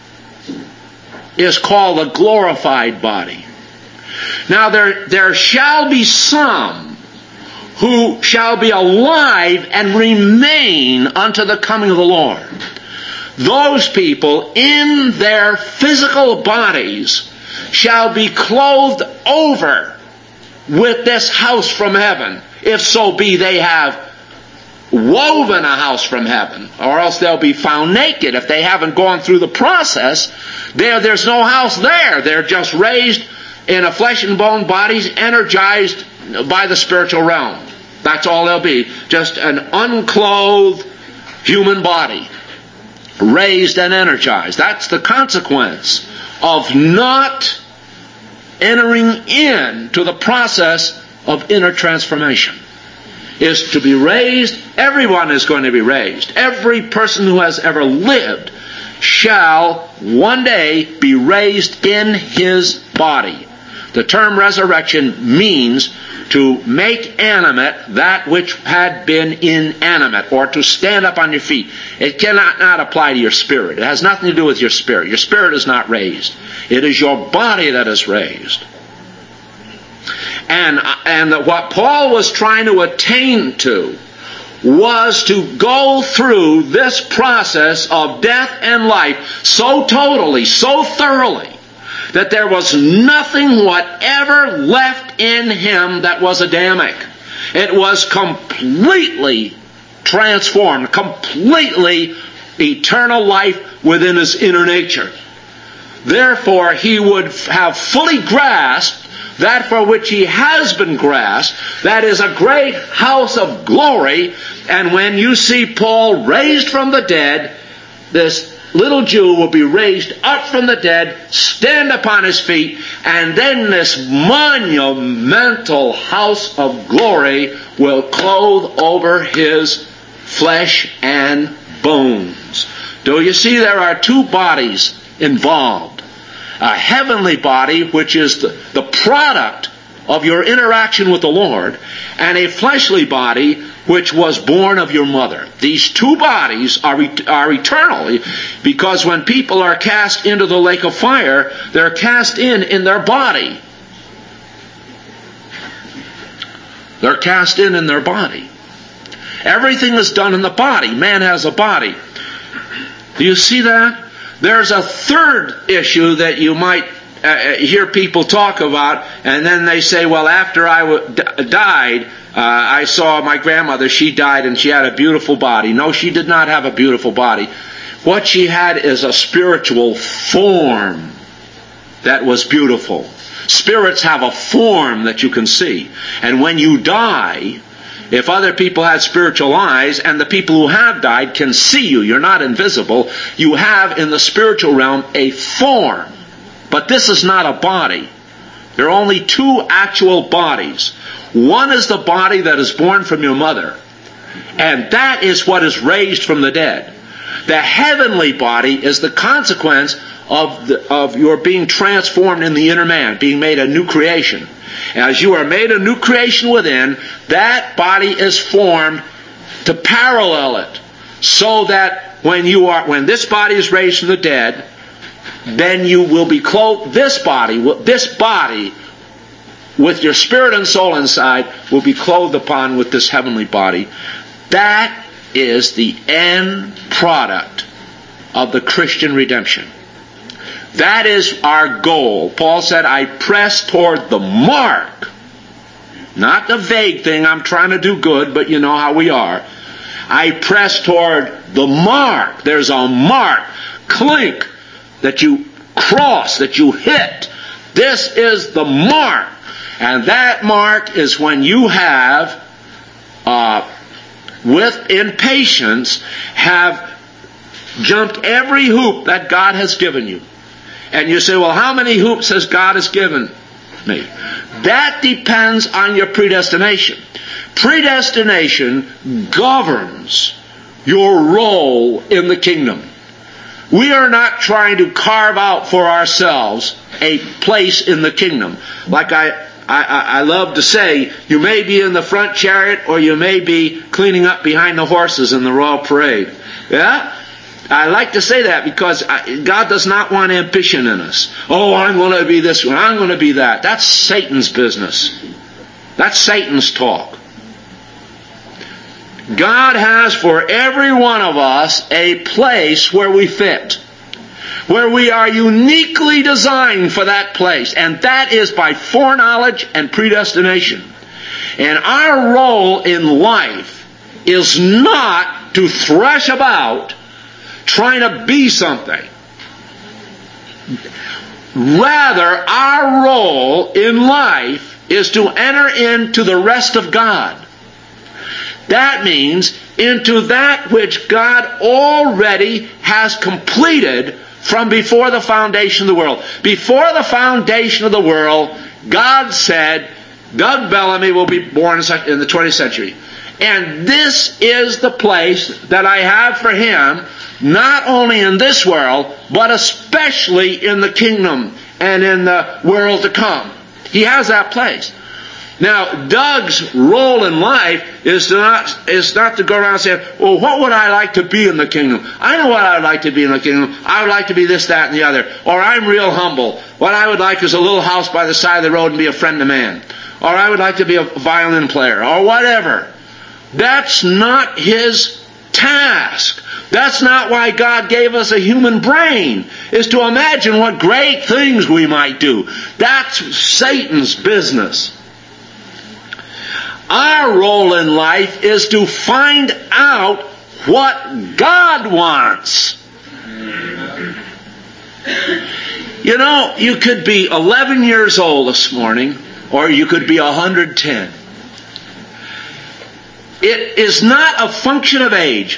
is called the glorified body. Now there, there shall be some who shall be alive and remain unto the coming of the Lord. Those people in their physical bodies shall be clothed over with this house from heaven, if so be they have woven a house from heaven, or else they'll be found naked if they haven't gone through the process. There, there's no house there. They're just raised in a flesh and bone bodies, energized by the spiritual realm. That's all they'll be. Just an unclothed human body, raised and energized. That's the consequence of not entering into the process of inner transformation. Is to be raised. Everyone is going to be raised. Every person who has ever lived shall one day be raised in his body. The term resurrection means to make animate that which had been inanimate, or to stand up on your feet. It cannot not apply to your spirit. It has nothing to do with your spirit. Your spirit is not raised. It is your body that is raised. And, and what Paul was trying to attain to was to go through this process of death and life so totally, so thoroughly, that there was nothing whatever left in him that was Adamic. It was completely transformed, completely eternal life within his inner nature. Therefore, he would have fully grasped that for which he has been grasped, that is a great house of glory. And when you see Paul raised from the dead, this little Jew will be raised up from the dead, stand upon his feet, and then this monumental house of glory will clothe over his flesh and bones. Do you see there are two bodies involved? A heavenly body, which is the, the product of your interaction with the Lord, and a fleshly body, which was born of your mother. These two bodies are, are eternal, because when people are cast into the lake of fire, they're cast in in their body. They're cast in in their body. Everything is done in the body. Man has a body. Do you see that? There's a third issue that you might uh, hear people talk about, and then they say, well, after I w- d- died, uh, I saw my grandmother, she died and she had a beautiful body. No, she did not have a beautiful body. What she had is a spiritual form that was beautiful. Spirits have a form that you can see. And when you die, if other people had spiritual eyes, and the people who have died can see you, you're not invisible, you have in the spiritual realm a form. But this is not a body. There are only two actual bodies. One is the body that is born from your mother, and that is what is raised from the dead. The heavenly body is the consequence of, the, of your being transformed in the inner man, being made a new creation. As you are made a new creation within, that body is formed to parallel it, so that when you are, when this body is raised from the dead, then you will be clothed, this body, this body, with your spirit and soul inside, will be clothed upon with this heavenly body. That is the end product of the Christian redemption. That is our goal. Paul said, I press toward the mark. Not the vague thing, I'm trying to do good, but you know how we are. I press toward the mark. There's a mark. Clink. That you cross, that you hit. This is the mark. And that mark is when you have, uh, with impatience, have jumped every hoop that God has given you. And you say, well, how many hoops has God has given me? That depends on your predestination. Predestination governs your role in the kingdom. We are not trying to carve out for ourselves a place in the kingdom. Like I, I, I love to say, you may be in the front chariot or you may be cleaning up behind the horses in the royal parade. Yeah? I like to say that because God does not want ambition in us. Oh, I'm going to be this one, I'm going to be that. That's Satan's business. That's Satan's talk. God has for every one of us a place where we fit, where we are uniquely designed for that place, and that is by foreknowledge and predestination. And our role in life is not to thresh about trying to be something. Rather, our role in life is to enter into the rest of God. That means into that which God already has completed from before the foundation of the world. Before the foundation of the world, God said, Doug Bellamy will be born in the twentieth century. And this is the place that I have for him, not only in this world, but especially in the kingdom and in the world to come. He has that place. Now, Doug's role in life is to not is not to go around saying, well, what would I like to be in the kingdom? I know what I would like to be in the kingdom. I would like to be this, that, and the other. Or I'm real humble. What I would like is a little house by the side of the road and be a friend of man. Or I would like to be a violin player. Or whatever. That's not his task. That's not why God gave us a human brain, is to imagine what great things we might do. That's Satan's business. Our role in life is to find out what God wants. You know, you could be eleven years old this morning, or you could be one hundred ten. It is not a function of age.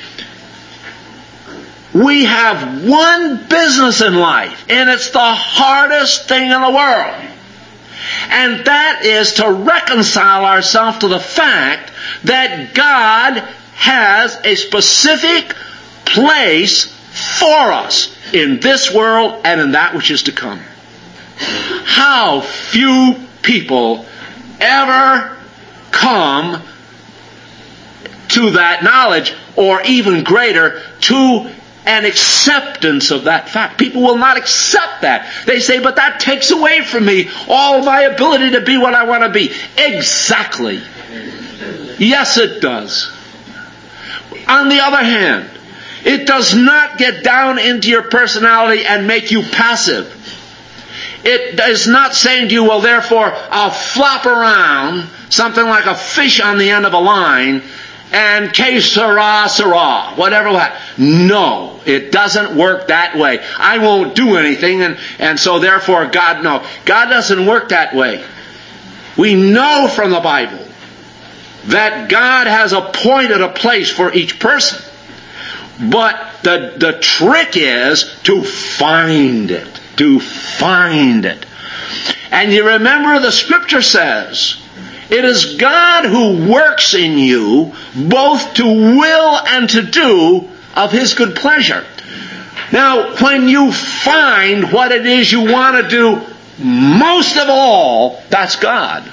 We have one business in life, and it's the hardest thing in the world. And that is to reconcile ourselves to the fact that God has a specific place for us in this world and in that which is to come. How few people ever come to that knowledge, or even greater, to an acceptance of that fact. People will not accept that. They say, but that takes away from me all my ability to be what I want to be. Exactly. Yes, it does. On the other hand, it does not get down into your personality and make you passive. It is not saying to you, well, therefore, I'll flop around something like a fish on the end of a line, and que sera, sera, whatever will happen. No, it doesn't work that way. I won't do anything, and, and so therefore God, no. God doesn't work that way. We know from the Bible that God has appointed a place for each person. But the, the trick is to find it. To find it. And you remember the scripture says, it is God who works in you both to will and to do of His good pleasure. Now, when you find what it is you want to do most of all, that's God.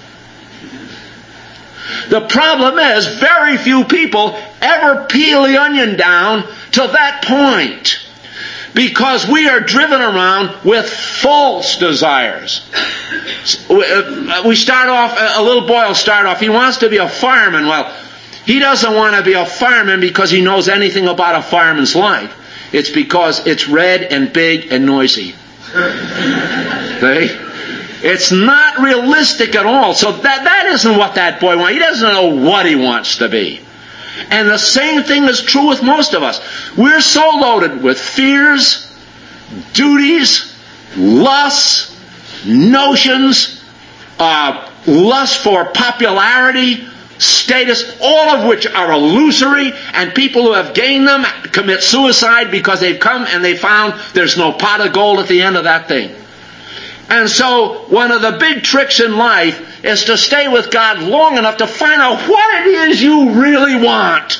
The problem is, very few people ever peel the onion down to that point. Because we are driven around with false desires. We start off, a little boy will start off, he wants to be a fireman. Well, he doesn't want to be a fireman because he knows anything about a fireman's life. It's because it's red and big and noisy. See? It's not realistic at all. So that, that isn't what that boy wants. He doesn't know what he wants to be. And the same thing is true with most of us. We're so loaded with fears, duties, lusts, notions, uh, lust for popularity, status, all of which are illusory, and people who have gained them commit suicide because they've come and they found there's no pot of gold at the end of that thing. And so one of the big tricks in life is to stay with God long enough to find out what it is you really want.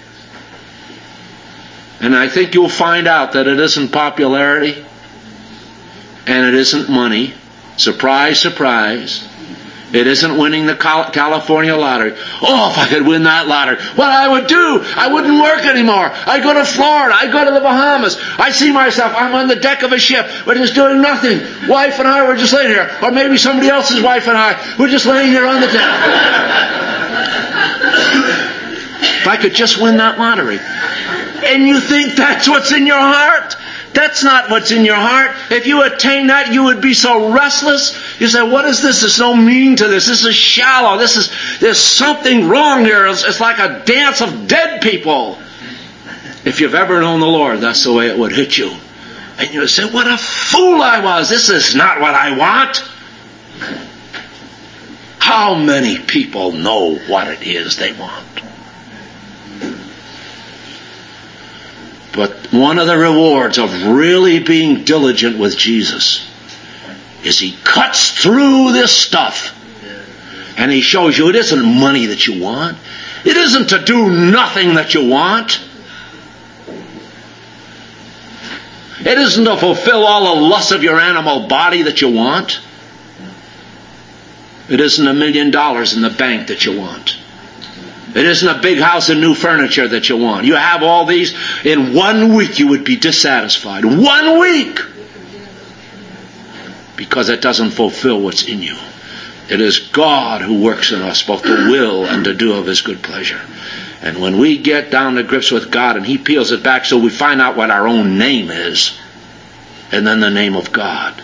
And I think you'll find out that it isn't popularity and it isn't money. Surprise, surprise. It isn't winning the California lottery. Oh, if I could win that lottery, what I would do, I wouldn't work anymore. I go to Florida. I go to the Bahamas. I see myself, I'm on the deck of a ship. We're just doing nothing. Wife and I were just laying here. Or maybe somebody else's wife and I were just laying here on the deck. If I could just win that lottery. And you think that's what's in your heart? That's not what's in your heart. If you attain that, you would be so restless. You say, what is this? There's no meaning to this. This is shallow. This is, there's something wrong here. It's, it's like a dance of dead people. If you've ever known the Lord, that's the way it would hit you. And you would say, what a fool I was. This is not what I want. How many people know what it is they want? But one of the rewards of really being diligent with Jesus is He cuts through this stuff. And He shows you it isn't money that you want. It isn't to do nothing that you want. It isn't to fulfill all the lusts of your animal body that you want. It isn't a million dollars in the bank that you want. It isn't a big house and new furniture that you want. You have all these. In one week you would be dissatisfied. One week! Because it doesn't fulfill what's in you. It is God who works in us both to will and to do of His good pleasure. And when we get down to grips with God and He peels it back so we find out what our own name is, and then the name of God,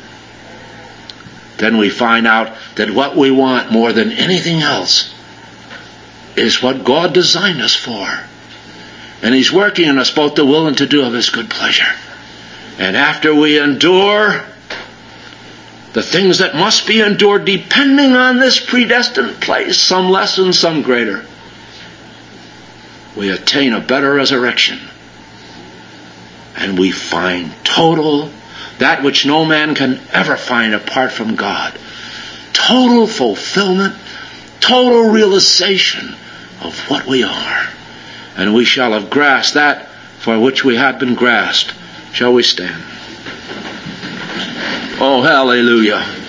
then we find out that what we want more than anything else is what God designed us for. And He's working in us both to will and to do of His good pleasure. And after we endure the things that must be endured depending on this predestined place, some less and some greater, we attain a better resurrection. And we find total, that which no man can ever find apart from God, total fulfillment, total realization of what we are. And we shall have grasped that for which we have been grasped. Shall we stand? Oh, hallelujah.